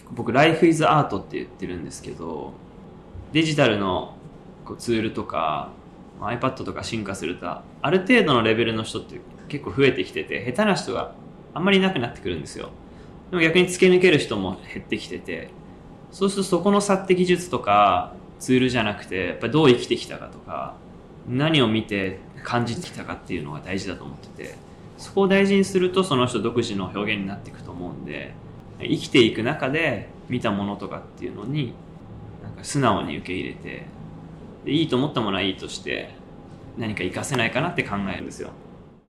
僕 Life is Art って言ってるんですけど、デジタルのツールとか iPad とか進化するとある程度のレベルの人って結構増えてきてて、下手な人があんまりいなくなってくるんですよ。でも逆に突き抜ける人も減ってきてて、そうするとそこの差って技術とかツールじゃなくて、やっぱりどう生きてきたかとか何を見て感じてきたかっていうのが大事だと思ってて、そこを大事にするとその人独自の表現になっていくと思うんで、生きていく中で見たものとかっていうのになんか素直に受け入れて、でいいと思ったものはいいとして何か活かせないかなって考えるんですよ。